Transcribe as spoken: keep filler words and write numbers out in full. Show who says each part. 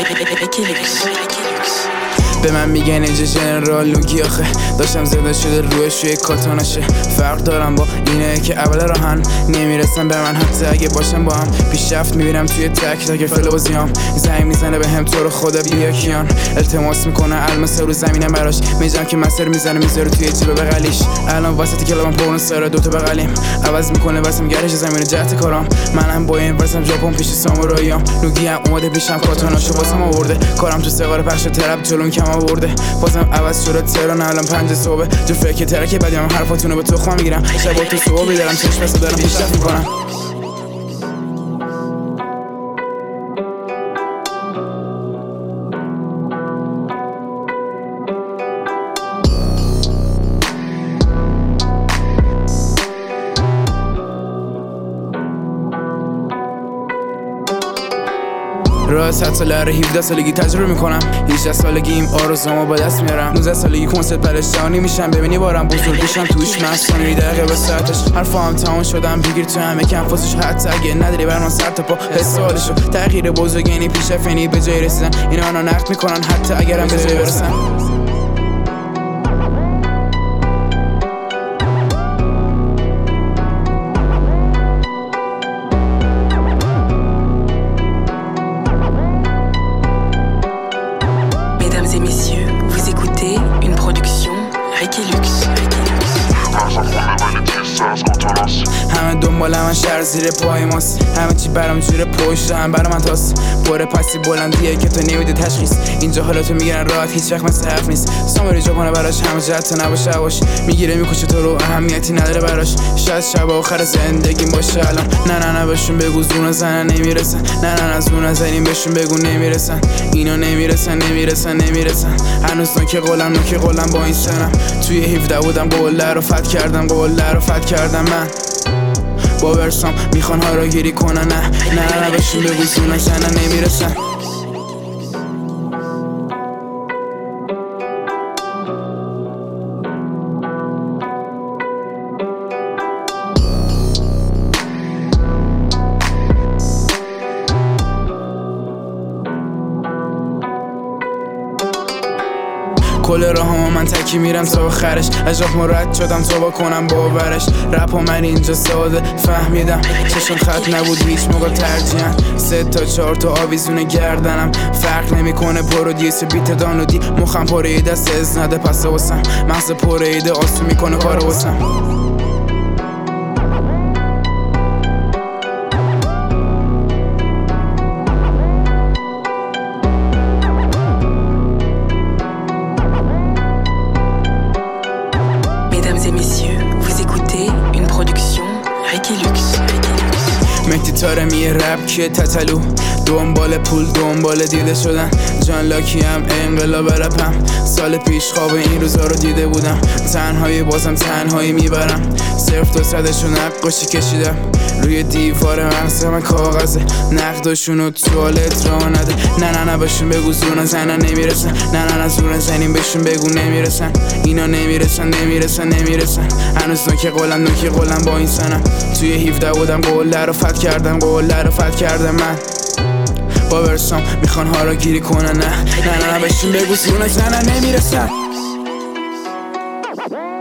Speaker 1: به من میگن اینجا جنرال لوگی آخه داشتم زنده شده روش روی کاتونشه. فرق دارم با اینه که اول راهن نمیرسن به من حتی اگه باشم با هم پیشرفت میبینم توی تک تک فلوزیام. زنگ میزنه به هم تو رو خدا بیا کیان التماس میکنه الماس رو زمینم براش میجام که مسیر میزنه میذاره توی جیب بغلیش. الان واسط کلابم پرون سر دو تا بغلیم عوض میکنه واسم گرش زمین جهت کارام. منم با این واسم ژاپن پیش ساموراییام. لوگی هم اومده پیشم کاتوناشو واسم آورده. کارم تو سوار پخش ترپ جلون کم آورده. بازم عوض شده تهران الان پنج صبح جو فکر ترک بعدی من حرفاتونو به تخم میگیرم. شبا تو صبح بیدارم چشم بسو دارم پیشرفت میکنم. راه صد ساله رو هفده سالگی تجربه میکنم. هجده سالگیم آرزومو با دست میارم. نوزده سالگی کنسرت پلشانی میشم ببینی بارم بزرگ بشم توش مستانی دقیقه به ساعتش حرفام تمام شدم بگیر تو همه کنفاسش حتی اگه نداری بر من سر تا پا حس حالشو تغییر بزرگ یعنی پیش فنی به جای رسیدن. اینا منو نقد میکنن حتی اگرم به جای برسن. همه دنبال من شهر زیر پای ماست. همه چی برام جوره پشت هم برام من تاست. بره پسی بلندیه که تو نمیده تشخیص. اینجا حالاتو میگیرن راحت هیچ وقت مثل حرف نیست. ساموری جوانه براش همه جهت تو نباشه هواش میگیره میکشه تو رو اهمیتی نداره براش. شاید شب آخر زندگیم باشه الان. نه نه نه بهشون بگو زون زنن نمیرسن. نه نه نه زون زنیم بهشون بگو نمیرسن. اینا نمیرسن نمیرسن نمیرسن. هنوز نوک قولم نوک قولم با این سنم. توی هفده بودم قله رو فتح کردم قله رو فتح کردم من با برسام میخوان ها را گیری کنن. نه نه نه بهشون بگو زون زنن نمیرسن. کل راهامو من تکی میرم تا آخرش. از راه مرد شدم تا با کنم باورش. رپ و من اینجا ساده فهمیدم چشم خط نبود هیچ موقع ترجیحن. سه تا چهار تا آویزون گردنم فرق نمیکنه پرودیوس بیت دانلودی. مخم پره دست از نده پس واسم مغز پره ده آسون میکنه کار واسم. مهدی تارمی رپ که تتلو دنبال پول دنبال دیده شدن. جان لاکی هم انقلاب رپم. سال پیش خواب این روزا رو دیده بودم. تنهایی بازم تنهایی میبرم. صرف دو صدشو نقاشی کشیدم روی دیوار مغز من کاغذه. نقدشونو توالت را نده. نه نه نه بهشون بگو زون زنن نمیرسن. نه نه نه زون زنیم بهشون بگو نمیرسن. اینا نمیرسن نمیرسن نمیرسن. هنوز نوک قولم نوک قولم با این سنم. توی هفده بودم قله رو فتح کردم قله رو فتح کردم من با برسام میخوان ها را گیری کنن. نه نه نه بهشون بگو زون زنن نمیرسن.